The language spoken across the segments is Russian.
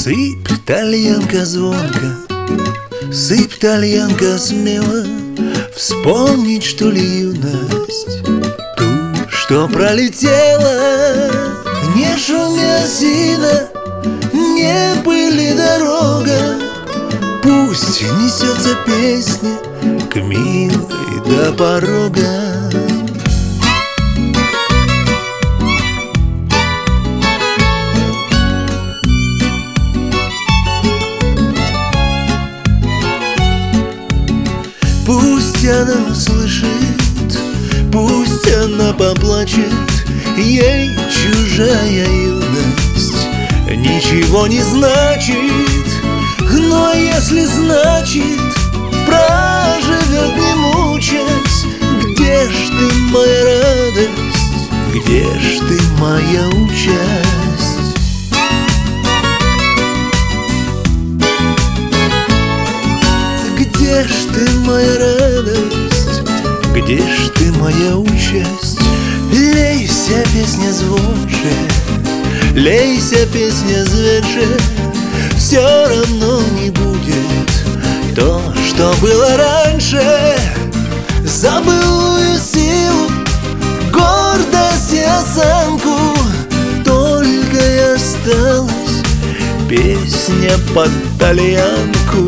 Сыпь, тальянка звонко, сыпь, тальянка смело, вспомнить, что ли, юность, ту, что пролетела. Не шумя осина, не пыли дорога, пусть несется песня к милой до порога. Пусть она услышит, пусть она поплачет, ей чужая юность ничего не значит. Но если значит, проживет не мучаясь. Где ж ты, моя радость, где ж ты, моя участь? Где ж ты, моя радость, где ж ты, моя участь? Лейся, песня звонче, лейся, песня зверже, все равно не будет то, что было раньше. За былую силу, гордость и осанку только и осталась песня под тальянку.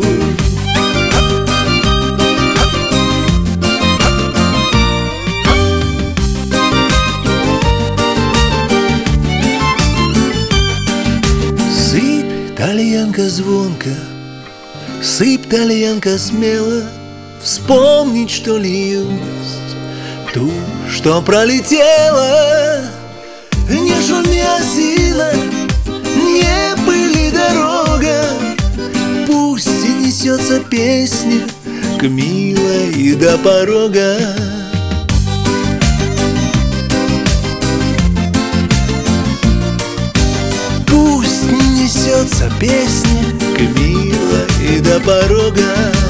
Тальянка звонко, сыпь, тальянка смело, вспомнить, что ли, юность, ту, что пролетела. Не шуми осина, не пыли дорога, пусть и несется песня к милой до порога. Несется песня к милой до порога.